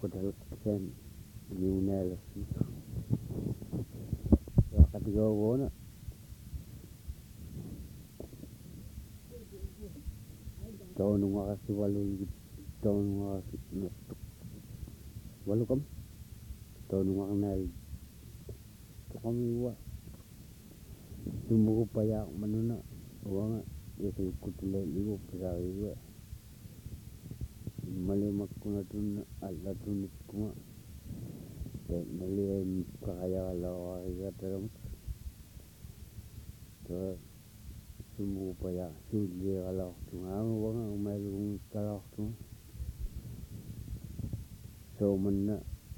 Kodal sen Yunel Wakatigo wona Tonu ngakasi walu Tonu ngakasi Nastuk Walu kam Tonu ngakanel Kami wa Tumuko paya manuna Wanga Yesi kutule ligo Pizari wa Malimak kuna tun Alla tunit kuma Nali Kakaya lawa Iga teram So Tumuko paya Suli ala Tunga wanga Umalu kala Tunga So mana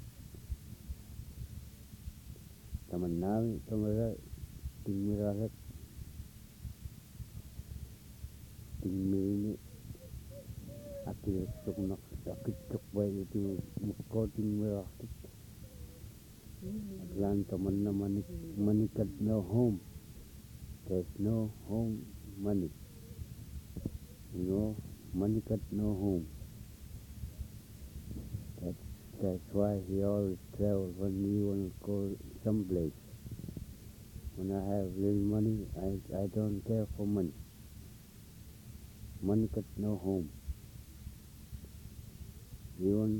Tamanami Tamara Tingmirahat Tingmini Akil Suknak Akit Sukbay itu Mukko Tingmirahat Lan Tamanna Manikat no home There's no home money No Manikat no home That's why he always travels when we want to go someplace. When I have little money, I don't care for money. Money got no home. You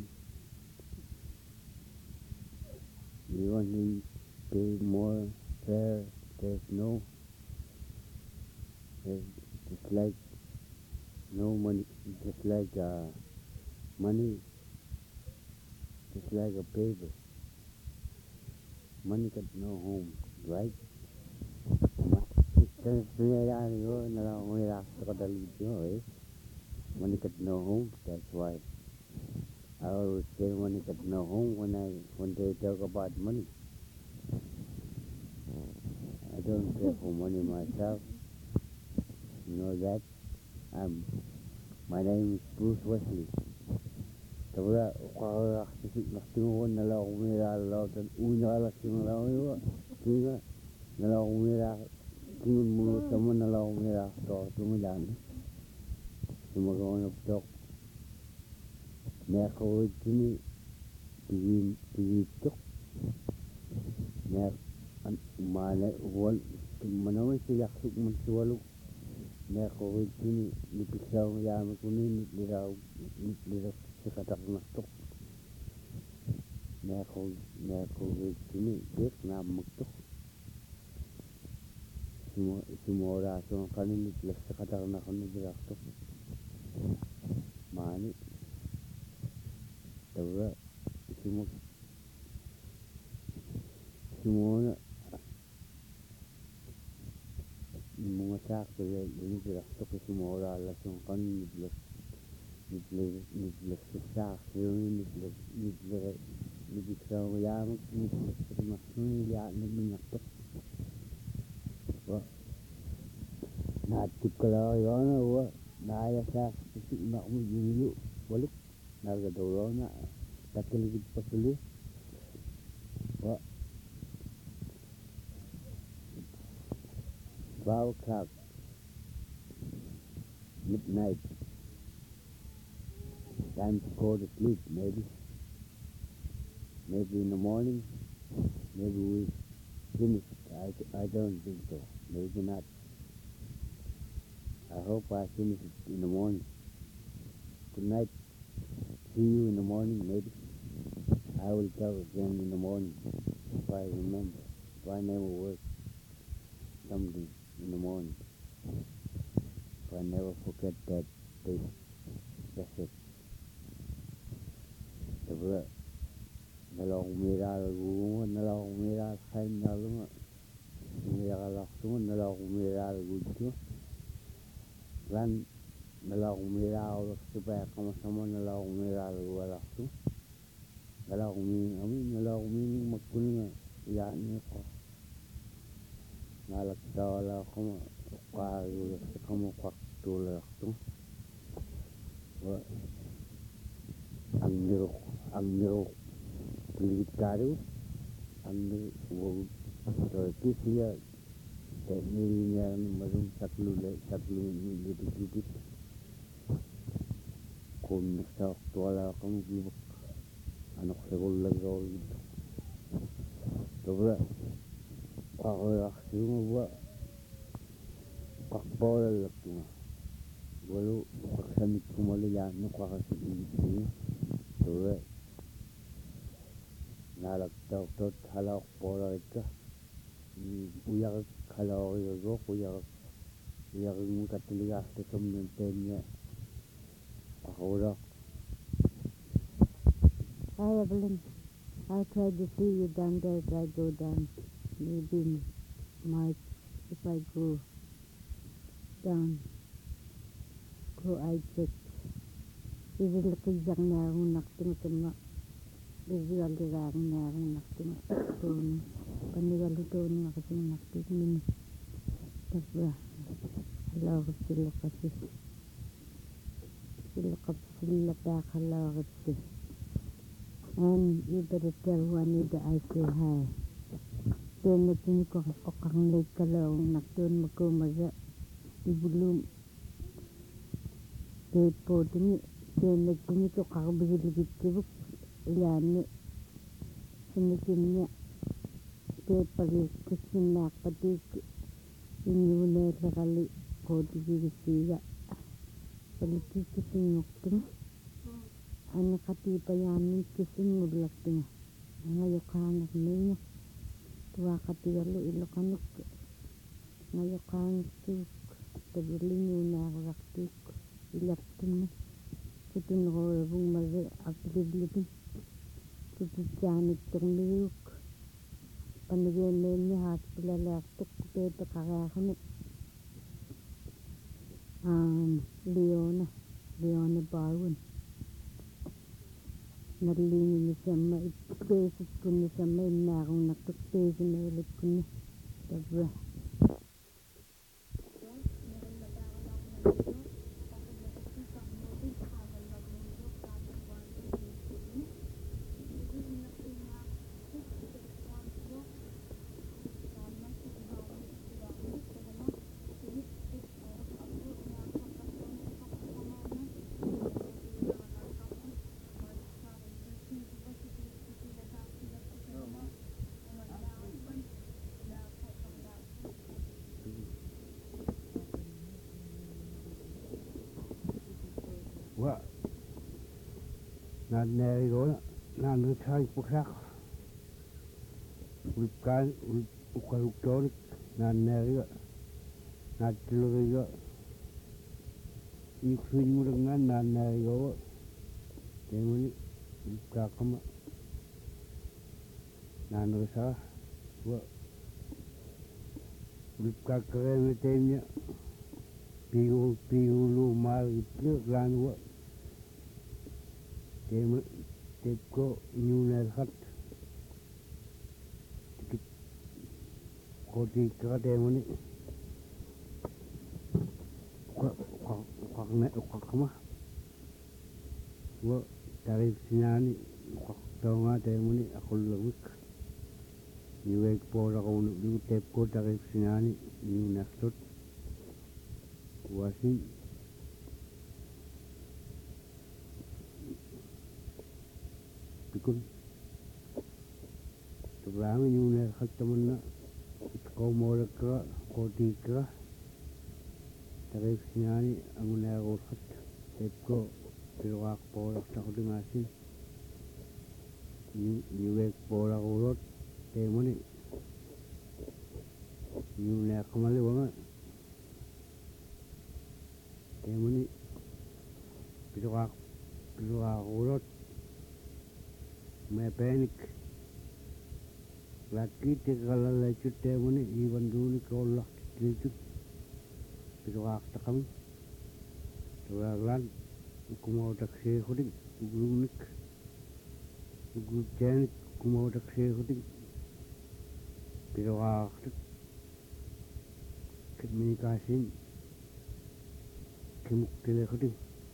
want to pay more fare, there's no, just like no money, just like money, just like a paper. Money got no home, right? Money got no home, that's why I always say money got no home when they talk about money. I don't care for money myself. You know that. My name is Bruce Wesley. Tabra qara naxtingo nala umira lawtan unya la singa lawa kinga nala umira kinga mu taman nala umira to tumudan tumagon tok ne ko tini pigi tok ne mane wal manawi siyak suk mun siwalu ne ko tini nipisaw ya makuni nitiraw Sekatak nastok Neko Gini Dik na magtok Sumora Sumang kanin Nitlas sekatak na kanin Diraktok Mani Tawa Sumona Mga sak Ini diraktok Sumora Sumang kanin Nitlas sak Nitlas yamak Nitlas Masuni liat Nitlas Natip kalau yana wa Naya sak Sik nak mu yulu Walik Naga dawlana Takiligid pasuli Wa 12 o'clock Midnight Time to go to sleep, maybe in the morning, maybe we finish. I don't think so. Maybe not. I hope I finish it in the morning. Good night. See you in the morning, maybe. I will tell again in the morning if I remember. If I never work something in the morning. If I never forget that day. That's it. Tabra Nalong miral gunga nalong miral kain nalunga miral tunga nalong miral gujo lan nalong miral supaya sama-sama nalong miral wala tu nalong mi makuninga ya ni ko nalak dawala kama qalu kama qatula tu wa Angiro Pilit karu Angiro Wog So Kisia Teknilinya Marum Saklu Lipit Kun Sak Tuala Kamu Gibak anak segulang kau gitu. Coba kalau semua buat kakpol lagi mah. Walau kaksamit kumali yan kakasih ini. Coba nalagtaw tot halak pola ika. Uyak halak iyo uyak muka tiligas tekam nentenya. Ako rak. Hi Evelyn, I tried to see you down there if I go down. Maybe if I go down, I check. Is it like a young narrow nothing to me? Is it a little narrow nothing to me? Panigaluto kasi nakikmin. Tapos, halaw ko sila kasi. Sila pa halaw kasi. And you better tell Juanita I say hi. Then natin ko kang late ka lang nakton makumaga. Ibulong. Tepo tini. Then natin ko kakabigilibit kibuk. Yan. Sinikin niya. Pari kusinak pati inyune sakali kodi gisiga paliti kisingoktung ana kati payanin kisingulaktung ngayo kanak niyo tuwa kati alu ilokanuk ngayo kanak tuk tabulinyo na raktuk ilaktung kutun ko bung maze apliblibin kututyanik tung niyuk panigyan niya hospital tuk pepe kakakunit Leona Barwin nalini ni sama itkesut kuni sama inarong natuktesin na ulit kuni tabra Wah, nan neri gona, nan nutsai pusak. Ulkan ukaluktonik, nan neri ga, nan tiluri ga. Ikusin mudangan nan neri gona. Kemuni ulkakama. Nan nusa, wah. Ulkakare metenya. Piulu mal itu lan wah. Tepko inyuner hat koti kademoni kakma wa dari sinani kaktonga demoni aku lewik niwek pola kau nu tepko dari sinani inyuner tot wasin pikun terang inyuner hat temenna kau mau lekra koti kra dari sinani anguner hat tepko piluak pola tak dengasin niwek pola urut demoni inyuner kemali banget demoni piluak urut mepenik laki tegala lecut demoni iwan dulu kolak lecut piluak takam tualan kumau taksi kudik uglunik uglujanik kumau taksi kudik piluak komunikasin kimuk tele kudik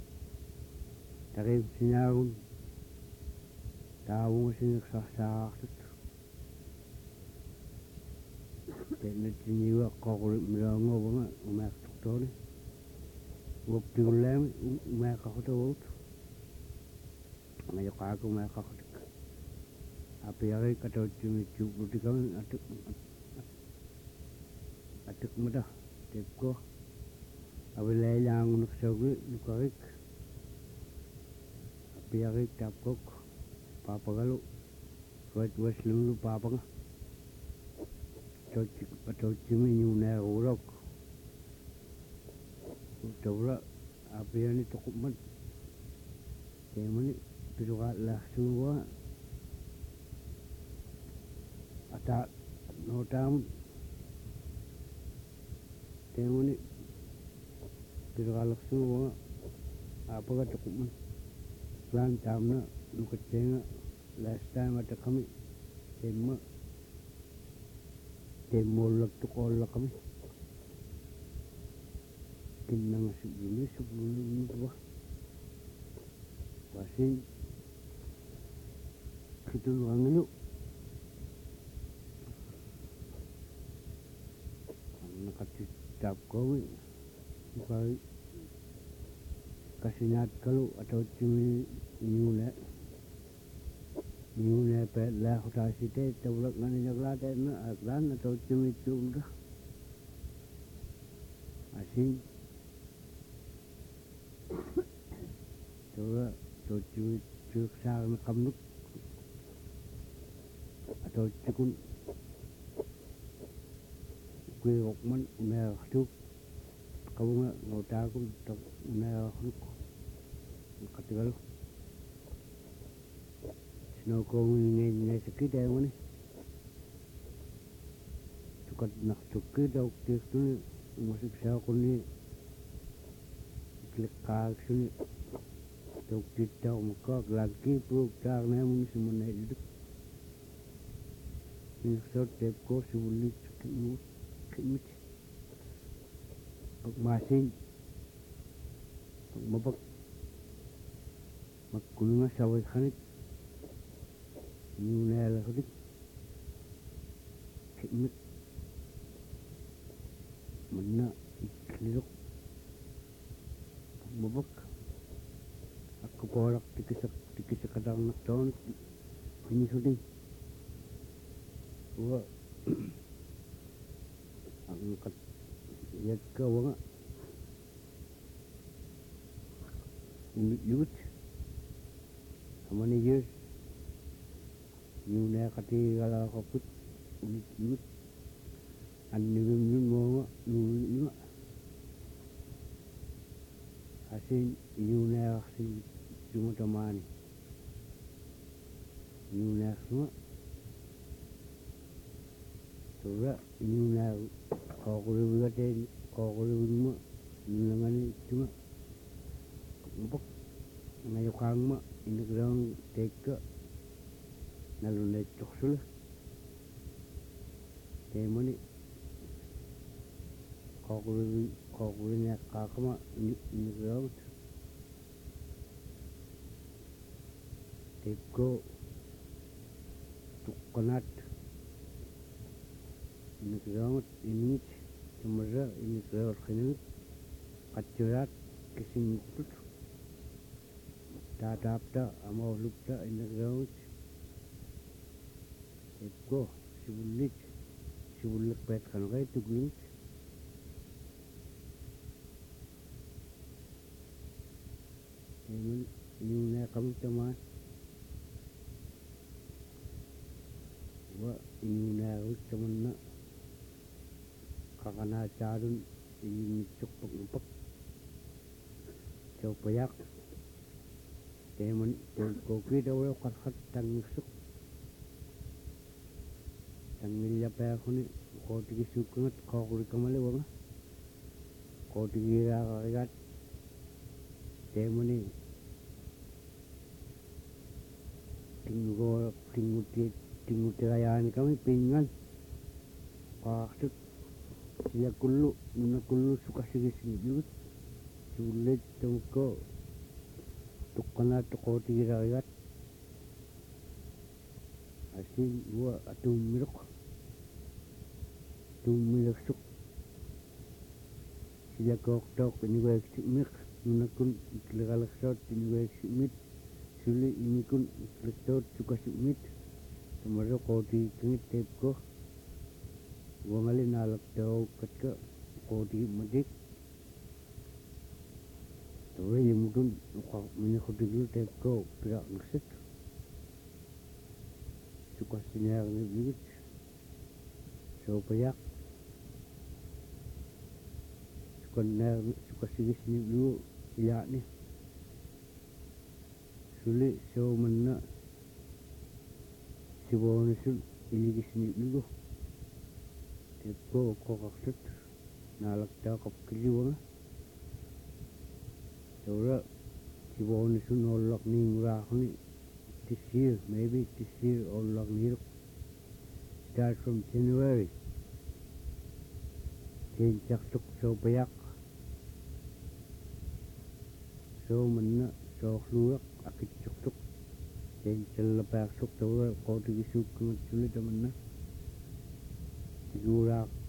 tarif sinarun tahu sih sah teknik jiwa kau melongo banget umat doktor ni waktu ulam umat kau tu ngayak aku umat kau apiari katau cumi cukup di kami atuk muda tepko abilai yang nak sawi nukarik apiari tapkok papa galu buat seluruh papa ngah katau cumi nyuna urok utara apiari cukup mat temani pirukat lah semua ata notam temani pirukat semua apa kata cukup mat plan tamna nukat cenga last time ada kami temolak tu kolak kami kinang sebelum buah pasti kita orang itu nak cakap kau bukan kasih nyat kalau atau cumi nyule pelah kita sih terulak nani nyakla terna aklan atau cumi dah asyik terulak atau cumi sar kamnuk atau cikun kue okman merah tu kau nggak tahu aku tak merah tu kata kalau snow kau ni sakit dah mana sukat nak sakit dah okey tu masuk saya kau ni klik kak sini tok kita muka lagi pro car ni mungkin semua naik itu ini setiap kau sulit kemit masing babak makulunga sawai khanit nyunel khadik kemit mana ikhluk babak aku porak tikis kadang nak tahun ini sudah wah angkat lihat ke wang youth how many years you na kati kalau kaput youth anjing mau nu asin you na asin cuma teman you na semua Tura ini na kau kulit berkata kau kulit rumah nangan cuma nampak ngayo kang mak ini kerang teka nalu lecok sulah temani kau kulitnya kakak mak ini kerang teko tukanat ini kerang ini cemara ini kerang kini kacurat kesing tut tatap tak amau lupta ini kerang teko sibulik pet kan kaya tuglink ini na kami teman wa ini na teman nak kakana carun ini cupuk copayak teman kopi dah kat tangusuk tangil apa aku ni kau tinggi sukungat kau kulit kemana wang kau tinggi rakyat teman ni tinggu terayaan kami pingan paksud sila kullu suka sini sulit tungko tukana toko tirayat asin gua tumilok suk sila koktok ini gua eksimik nunakun legalak shot ini gua eksimit suli ini kun lektot suka sumit Tumaro koti kingit tep ko. Wangali nalak tao katka koti madik. Tawra yamudun mini khutiglu tep ko pirak naksit. Sukasinyar nibigit. So payak. Sukasigis niblu iyak ni. Suli so manna. Sibawan sul iligis niblu. Tep ko kaksit. Nalak tao kapkili wanga. Tawra sibawan sul nolak ni ngurak ni. This year, maybe this year or long start from January. Change tuk so payak. So manna so khluak akit tuk. Change lapak suk tawra koti gisuk kumat sulit manna. Tigurak